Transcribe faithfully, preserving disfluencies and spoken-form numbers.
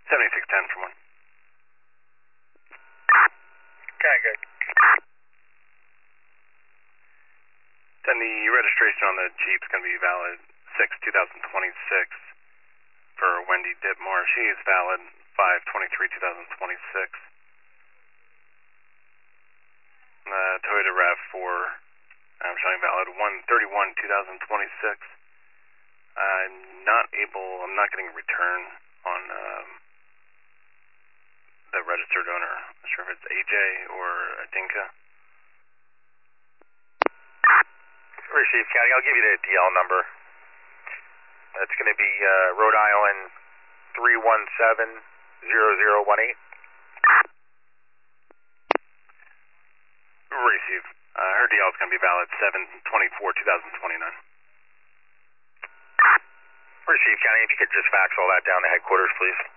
seventy-six ten from one. Okay, good. Then the registration on the Jeep's going to be valid six two thousand twenty-six for Wendy Ditmore. She is valid five twenty-three two thousand twenty-six. Uh, Toyota RAV four, I'm showing valid one thirty-one two thousand twenty-six. I'm not able, I'm not getting a return on um, the registered owner. I'm not sure if it's A J or Dinka. Received, County. I'll give you the D L number. It's going to be uh, Rhode Island three one seven zero zero one eight. Received. Uh, her D L is going to be valid seven twenty-four two thousand twenty-nine. Received, County. If you could just fax all that down to headquarters, please.